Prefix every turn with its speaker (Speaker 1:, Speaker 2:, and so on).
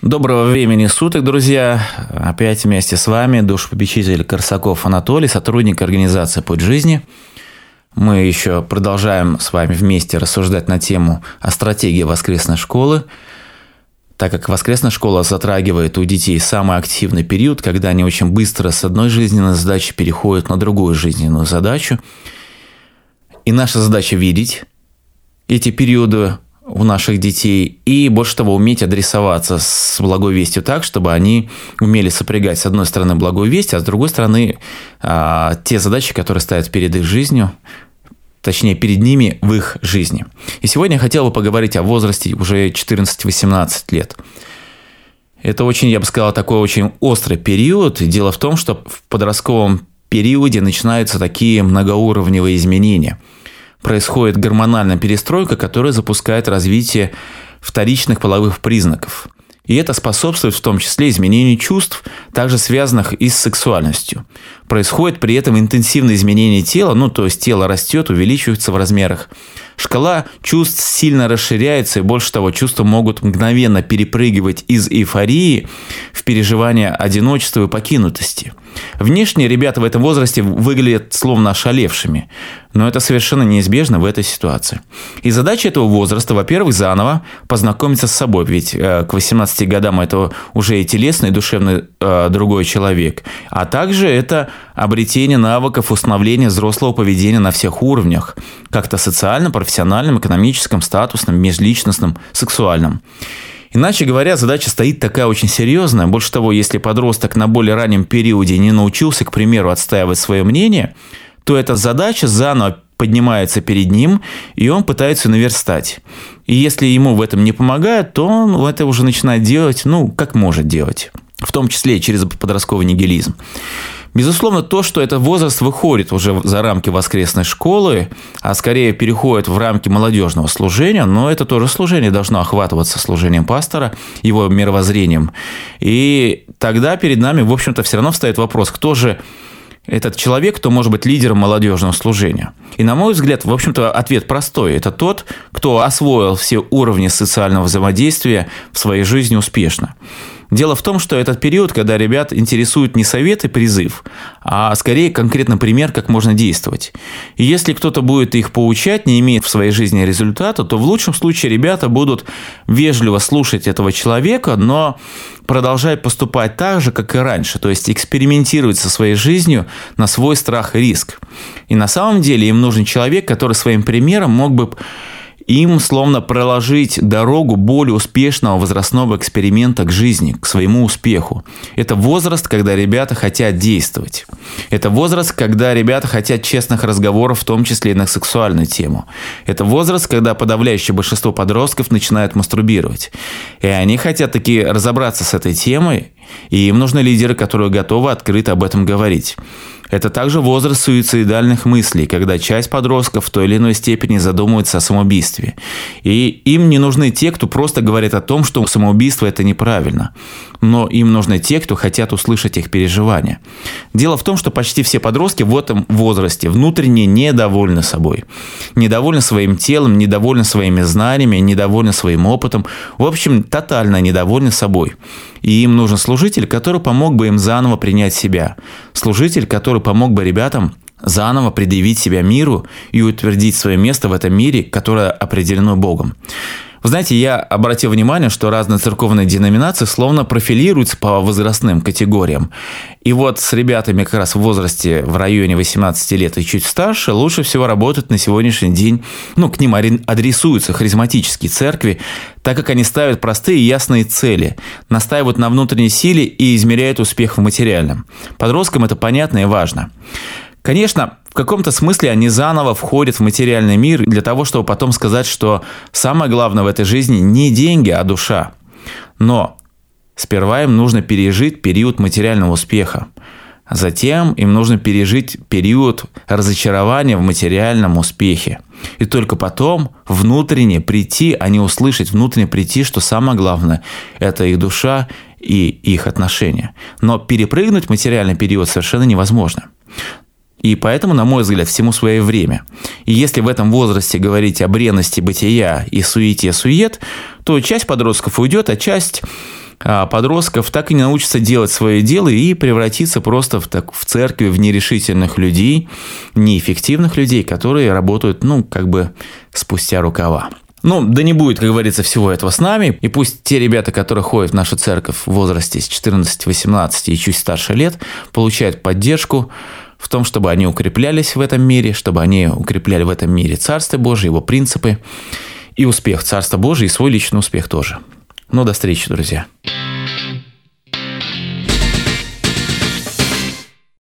Speaker 1: Доброго времени суток, друзья! Опять вместе с вами душепопечитель Корсаков Анатолий, сотрудник организации «Путь жизни». Мы еще продолжаем с вами вместе рассуждать на тему о стратегии воскресной школы, так как воскресная школа затрагивает у детей самый активный период, когда они очень быстро с одной жизненной задачи переходят на другую жизненную задачу. И наша задача видеть эти периоды у наших детей и, больше того, уметь адресоваться с благой вестью так, чтобы они умели сопрягать с одной стороны благую весть, а с другой стороны те задачи, которые стоят перед их жизнью, точнее, перед ними в их жизни. И сегодня я хотел бы поговорить о возрасте уже 14-18 лет. Это очень, я бы сказал, такой очень острый период. Дело в том, что в подростковом периоде начинаются такие многоуровневые изменения. Происходит гормональная перестройка, которая запускает развитие вторичных половых признаков. И это способствует в том числе изменению чувств, также связанных и с сексуальностью. Происходит при этом интенсивное изменение тела, то есть тело растет, увеличивается в размерах. Шкала чувств сильно расширяется, и больше того, чувства могут мгновенно перепрыгивать из эйфории в переживание одиночества и покинутости. Внешне ребята в этом возрасте выглядят словно ошалевшими, но это совершенно неизбежно в этой ситуации. И задача этого возраста, во-первых, заново познакомиться с собой, ведь к 18 годам это уже и телесный, и душевный другой человек, а также это обретение навыков установления взрослого поведения на всех уровнях, как-то социальном, профессиональном, экономическом, статусном, межличностном, сексуальном. Иначе говоря, задача стоит такая очень серьезная. Больше того, если подросток на более раннем периоде не научился, к примеру, отстаивать свое мнение, то эта задача заново поднимается перед ним, и он пытается наверстать. И если ему в этом не помогает, то он это уже начинает делать, как может делать, в том числе и через подростковый нигилизм. Безусловно, то, что этот возраст выходит уже за рамки воскресной школы, а скорее переходит в рамки молодежного служения, но это тоже служение должно охватываться служением пастора, его мировоззрением. И тогда перед нами, в общем-то, все равно встает вопрос, кто же этот человек, кто может быть лидером молодежного служения. И, на мой взгляд, в общем-то, ответ простой. Это тот, кто освоил все уровни социального взаимодействия в своей жизни успешно. Дело в том, что этот период, когда ребят интересует не совет и призыв, а скорее конкретно пример, как можно действовать. И если кто-то будет их поучать, не имея в своей жизни результата, то в лучшем случае ребята будут вежливо слушать этого человека, но продолжать поступать так же, как и раньше, то есть экспериментировать со своей жизнью на свой страх и риск. И на самом деле им нужен человек, который своим примером мог бы им словно проложить дорогу более успешного возрастного эксперимента к жизни, к своему успеху. Это возраст, когда ребята хотят действовать. Это возраст, когда ребята хотят честных разговоров, в том числе и на сексуальную тему. Это возраст, когда подавляющее большинство подростков начинают мастурбировать. И они хотят таки разобраться с этой темой, и им нужны лидеры, которые готовы открыто об этом говорить. Это также возраст суицидальных мыслей, когда часть подростков в той или иной степени задумывается о самоубийстве. И им не нужны те, кто просто говорит о том, что самоубийство – это неправильно. Но им нужны те, кто хотят услышать их переживания. Дело в том, что почти все подростки в этом возрасте внутренне недовольны собой. Недовольны своим телом, недовольны своими знаниями, недовольны своим опытом. В общем, тотально недовольны собой. И им нужен служитель, который помог бы им заново принять себя. Служитель, который помог бы ребятам заново предъявить себя миру и утвердить свое место в этом мире, которое определено Богом. Вы знаете, я обратил внимание, что разные церковные деноминации словно профилируются по возрастным категориям. И вот с ребятами как раз в возрасте в районе 18 лет и чуть старше лучше всего работают на сегодняшний день, к ним адресуются харизматические церкви, так как они ставят простые и ясные цели, настаивают на внутренней силе и измеряют успех в материальном. Подросткам это понятно и важно. Конечно, в каком-то смысле они заново входят в материальный мир для того, чтобы потом сказать, что самое главное в этой жизни не деньги, а душа. Но сперва им нужно пережить период материального успеха. Затем им нужно пережить период разочарования в материальном успехе. И только потом внутренне прийти, а не услышать внутренне прийти, что самое главное – это их душа и их отношения. Но перепрыгнуть материальный период совершенно невозможно. И поэтому, на мой взгляд, всему свое время. И если в этом возрасте говорить о бренности бытия и суете-сует, то часть подростков уйдет, а часть подростков так и не научатся делать свое дело и превратиться просто в церкви, в нерешительных людей, неэффективных людей, которые работают, спустя рукава. Да не будет, как говорится, всего этого с нами. И пусть те ребята, которые ходят в нашу церковь в возрасте с 14, 18 и чуть старше лет, получают поддержку в том, чтобы они укреплялись в этом мире, чтобы они укрепляли в этом мире Царство Божие, его принципы и успех Царства Божия, и свой личный успех тоже. До встречи, друзья.